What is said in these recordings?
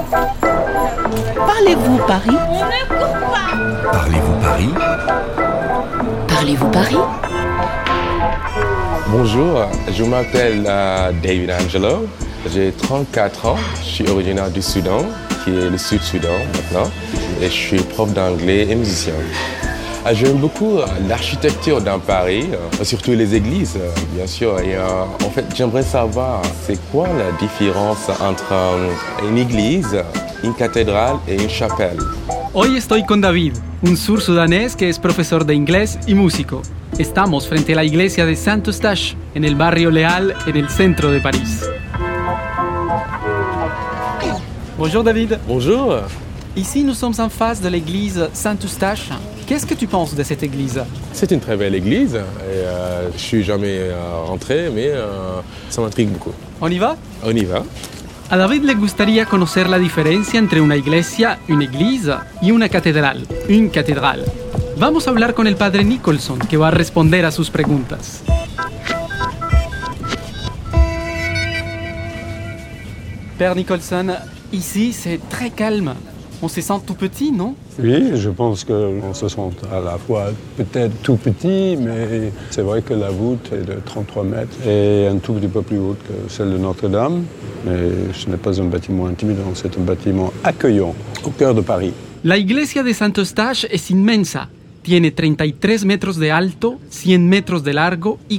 Parlez-vous Paris? On ne court pas. Parlez-vous Paris? Parlez-vous Paris? Bonjour, je m'appelle David Angelo, j'ai 34 ans, je suis originaire du Soudan, qui est le Sud-Soudan maintenant, et je suis prof d'anglais et musicien. J'aime beaucoup l'architecture dans Paris, surtout les églises, bien sûr. Et en fait, j'aimerais savoir, c'est quoi la différence entre une église, une cathédrale et une chapelle? Hoy estoy con David, un sur-sudanés que es profesor de inglés y músico. Estamos frente a la iglesia de Saint-Eustache, en el barrio Leal, en el centro de París. Bonjour David. Bonjour. Ici, nous sommes en face de l'église Saint-Eustache. Qu'est-ce que tu penses de cette église? C'est une très belle église, et je suis jamais rentré, mais ça m'intrigue beaucoup. On y va? On y va. A David le gustaría conocer la diferencia entre una iglesia, una iglesia y una catedral, une cathédrale. Vamos a hablar con el padre Nicholson, que va a responder a sus preguntas. Père Nicholson, ici c'est très calme. On se sent tout petit, non? Oui, je pense qu'on se sent à la fois peut-être tout petit, mais c'est vrai que la voûte est de 33 mètres et un tout petit peu plus haute que celle de Notre-Dame. Mais ce n'est pas un bâtiment intimidant, c'est un bâtiment accueillant au cœur de Paris. La iglesia de Saint-Eustache es inmensa. Tiene 33 metros de alto, 100 metros de largo y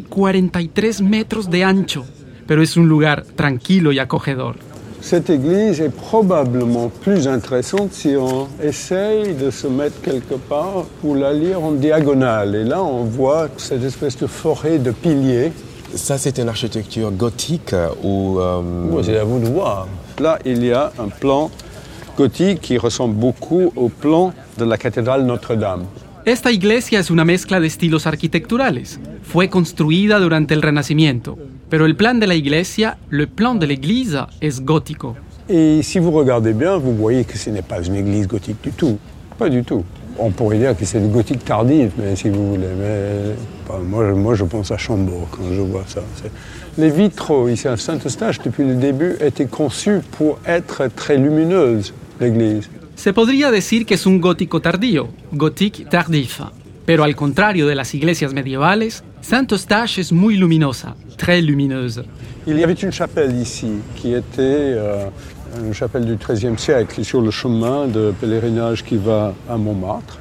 43 metros de ancho. Pero es un lugar tranquilo y acogedor. Cette église est probablement plus intéressante si on essaye de se mettre quelque part pour la lire en diagonale. Et là, on voit cette espèce de forêt de piliers. Ça, c'est une architecture gothique ou... C'est à vous de voir. Là, il y a un plan gothique qui ressemble beaucoup au plan de la cathédrale Notre-Dame. Esta iglesia es una mezcla de estilos arquitecturales. Fue construida durante el Renacimiento. Pero el plan de la iglesia, le plan de l'église, es gótico. Et si vous regardez bien, vous voyez que ce n'est pas une église gothique du tout. Pas du tout. On pourrait dire que c'est une gothique tardive, mais si vous voulez. Mais, moi, je pense à Chambord quand je vois ça. Les vitraux ici à Saint-Eustache, depuis le début, étaient conçus pour être très lumineuses, l'église. Se podría decir que es un gótico tardío, gothique tardif. Pero al contrario de las iglesias medievales, Saint-Eustache es muy luminosa, très lumineuse. Il y avait une chapelle ici qui était une chapelle du XIIIe siècle sur le chemin de pèlerinage qui va à Montmartre.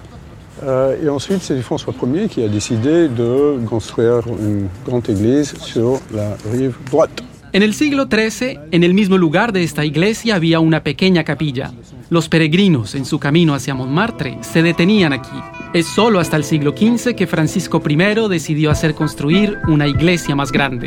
Et ensuite, c'est François Ier qui a décidé de construire une grande église sur la rive droite. En el siglo XIII, en el mismo lugar de esta iglesia había una pequeña capilla. Los peregrinos en su camino hacia Montmartre se detenían aquí. Es solo hasta el siglo XV que Francisco I decidió hacer construir una iglesia más grande.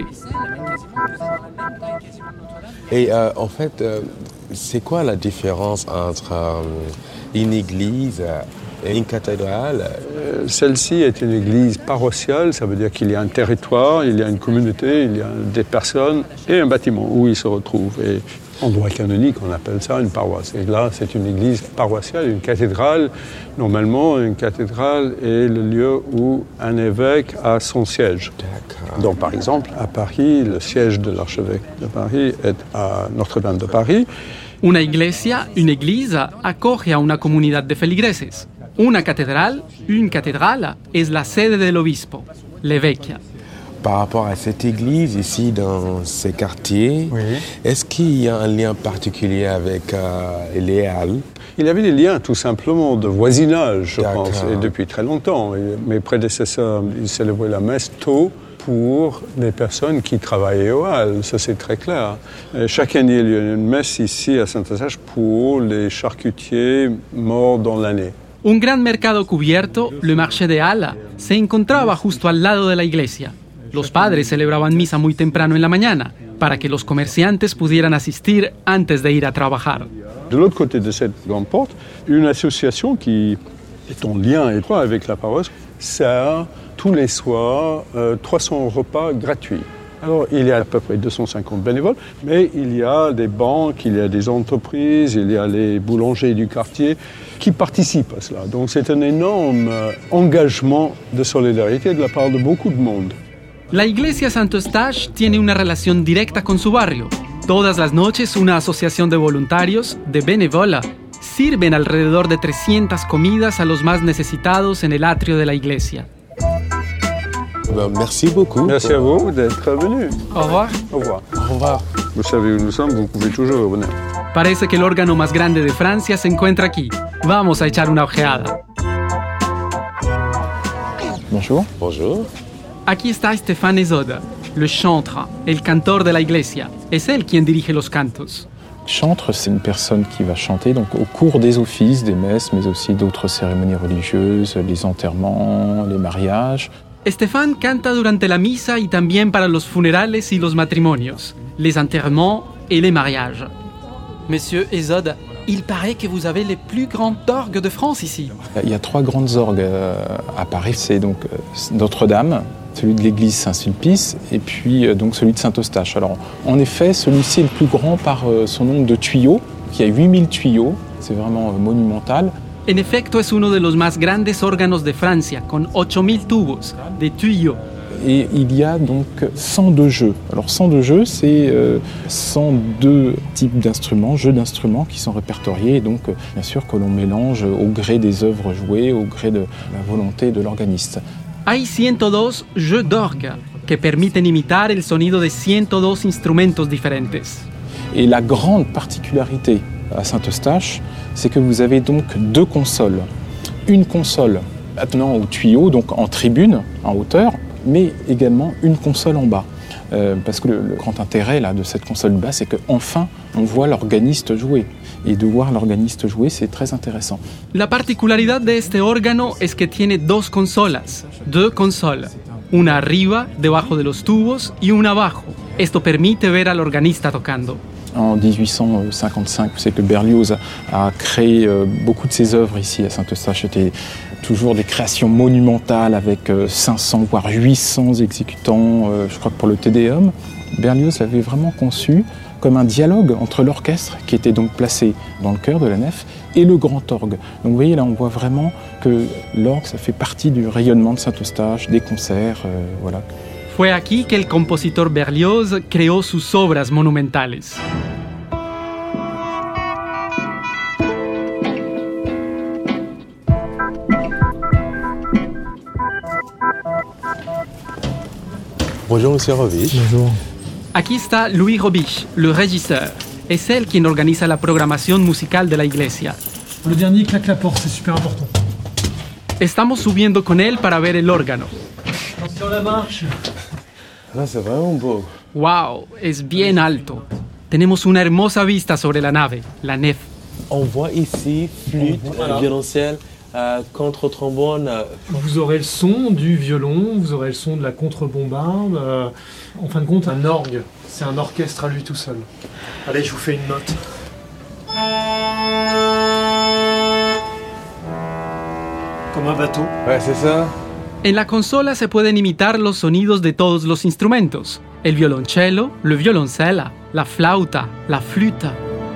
Et en fait, c'est quoi la différence entre une église et une cathédrale? Celle-ci est une église paroissiale, ça veut dire qu'il y a un territoire, il y a une communauté, il y a des personnes et un bâtiment où ils se retrouvent. Et en droit canonique, on appelle ça une paroisse. Et là, c'est une église paroissiale, une cathédrale. Normalement, une cathédrale est le lieu où un évêque a son siège. D'accord. Donc, par exemple, à Paris, le siège de l'archevêque de Paris est à Notre-Dame de Paris. Una iglesia, una iglesia, acoge a una comunidad de feligreses. Una catedral, une cathédrale, es la sede del obispo, l'évêque. Par rapport à cette église ici dans ces quartiers, oui. Est-ce qu'il y a un lien particulier avec les Halles? Il y avait des liens tout simplement de voisinage, je pense, et depuis très longtemps. Et mes prédécesseurs, ils célébraient la messe tôt pour les personnes qui travaillaient aux Halles, ça c'est très clair. Et chaque année, il y a une messe ici à Saint-Eustache pour les charcutiers morts dans l'année. Un gran mercado cubierto, le marché de Halle, se encontraba justo al lado de la iglesia. Los padres celebraban misa muy temprano en la mañana para que los comerciantes pudieran asistir antes de ir a trabajar. De l'autre côté de cette grande porte, une association qui est en lien étroit avec la paroisse sert tous les soirs 300 repas gratuits. Alors, il y a à peu près 250 bénévoles, mais il y a des banques, il y a des entreprises, il y a les boulangers du quartier qui participent à cela. Donc, c'est un énorme engagement de solidarité de la part de beaucoup de monde. La iglesia Saint-Eustache tiene una relación directa con su barrio. Todas las noches una asociación de voluntarios, de Benevola, sirven alrededor de 300 comidas a los más necesitados en el atrio de la iglesia. Merci beaucoup. Merci à vous d'être venus. Au revoir. Au revoir. Au revoir. Vous savez où nous sommes, vous pouvez toujours revenir. Parece que el órgano más grande de Francia se encuentra aquí. Vamos a echar una ojeada. Bonjour. Bonjour. Aquí está Stéphane Ezoda, le chantre, el cantor de la iglesia. Es él quien dirige los cantos. Chantre, c'est une personne qui va chanter donc, au cours des offices, des messes, mais aussi d'autres cérémonies religieuses, les enterrements, les mariages. Stéphane canta durante la misa y también para los funerales y los matrimonios, les enterrements et les mariages. Monsieur Ezoda, il paraît que vous avez les plus grands orgues de France ici. Il y a 3 grandes orgues à Paris. C'est donc Notre-Dame, celui de l'église Saint-Sulpice et puis donc celui de Saint-Eustache. Alors en effet, celui-ci est le plus grand par son nombre de tuyaux. Il y a 8000 tuyaux, c'est vraiment monumental. En efecto, es uno de los más grandes órganos de Francia, con 8000 tubos de tuyaux. Et il y a donc 102 jeux. Alors 102 jeux, c'est 102 types d'instruments, jeux d'instruments qui sont répertoriés. Et donc bien sûr que l'on mélange au gré des œuvres jouées, au gré de la volonté de l'organiste. Hay 102 jeux d'orgue que permiten imitar el sonido de 102 instrumentos diferentes. Et la grande particularité à Saint-Eustache, c'est que vous avez donc 2 consoles. Une console attenant au tuyau, donc en tribune, en hauteur, mais également une console en bas. Parce que le grand intérêt là, de cette console bas, c'est qu'enfin, on voit l'organiste jouer. Et de voir l'organiste jouer, c'est très intéressant. La particularidad de este órgano es que tiene 2 consolas, 2 consolas. Una arriba, debajo de los tubos, y una abajo. Esto permite ver al organista tocando. En 1855, vous savez que Berlioz a créé beaucoup de ses œuvres ici à Saint-Eustache. C'était toujours des créations monumentales avec 500 voire 800 exécutants, je crois que pour le Te Deum. Berlioz l'avait vraiment conçu comme un dialogue entre l'orchestre qui était donc placé dans le chœur de la nef et le grand orgue. Donc vous voyez là, on voit vraiment que l'orgue, ça fait partie du rayonnement de Saint-Eustache, des concerts, voilà. Fue aquí que el compositor Berlioz creó sus obras monumentales. Bonjour, Monsieur Robich. Bonjour. Aquí está Louis Robich, le régisseur. Es él quien organiza la programación musical de la iglesia. Le dernier claque la porte, c'est super important. Estamos subiendo con él para ver el órgano. Attention la marche. Ah, c'est vraiment beau. ¡Wow! Es bien alto. Tenemos una hermosa vista sobre la nave, la nef. On voit ici flûte, violoncelle, contre-trombone. Vous aurez le son du violon, vous aurez le son de la contrebombarde. En fin de compte, un orgue, c'est un orchestre à lui tout seul. Allez, je vous fais une note. Comme un bateau. Ouais, c'est ça. En la consola se pueden imitar los sonidos de todos los instrumentos. El violoncello, le violoncella, la flauta, la flûte.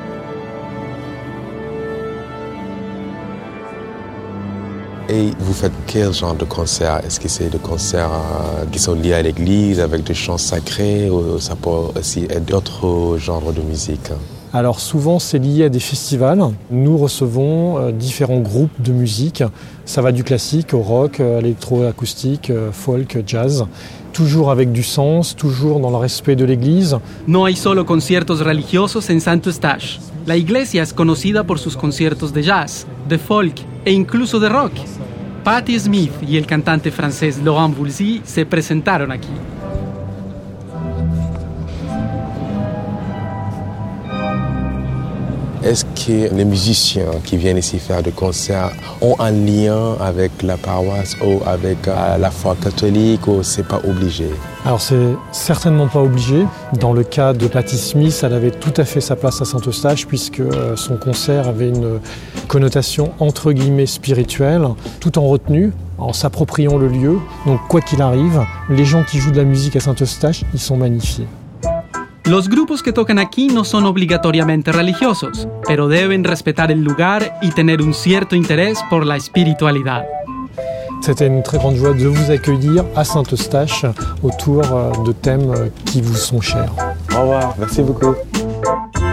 Et vous faites quel genre de concert? Est-ce que c'est des concerts qui sont liés à l'église, avec des chants sacrés, ou ça peut aussi être d'autres genres de musique? Alors souvent c'est lié à des festivals. Nous recevons différents groupes de musique. Ça va du classique au rock, à l'électroacoustique, folk, jazz. Toujours avec du sens, toujours dans le respect de l'église. No hay solo conciertos religiosos en Saint-Eustache. La iglesia es conocida por sus conciertos de jazz, de folk e incluso de rock. Patti Smith y el cantante francés Laurent Voulzy se presentaron aquí. Est-ce que les musiciens qui viennent ici faire des concerts ont un lien avec la paroisse ou avec la foi catholique, ou c'est pas obligé? Alors c'est certainement pas obligé. Dans le cas de Patti Smith, elle avait tout à fait sa place à Saint-Eustache puisque son concert avait une connotation entre guillemets spirituelle, tout en retenue, en s'appropriant le lieu. Donc quoi qu'il arrive, les gens qui jouent de la musique à Saint-Eustache, ils sont magnifiés. Los grupos que tocan aquí no son obligatoriamente religiosos, pero deben respetar el lugar y tener un cierto interés por la espiritualidad. C'était une très grande joie de vous accueillir à Saint-Eustache autour de thèmes qui vous sont chers. Au revoir, merci beaucoup. Saint-Eustache.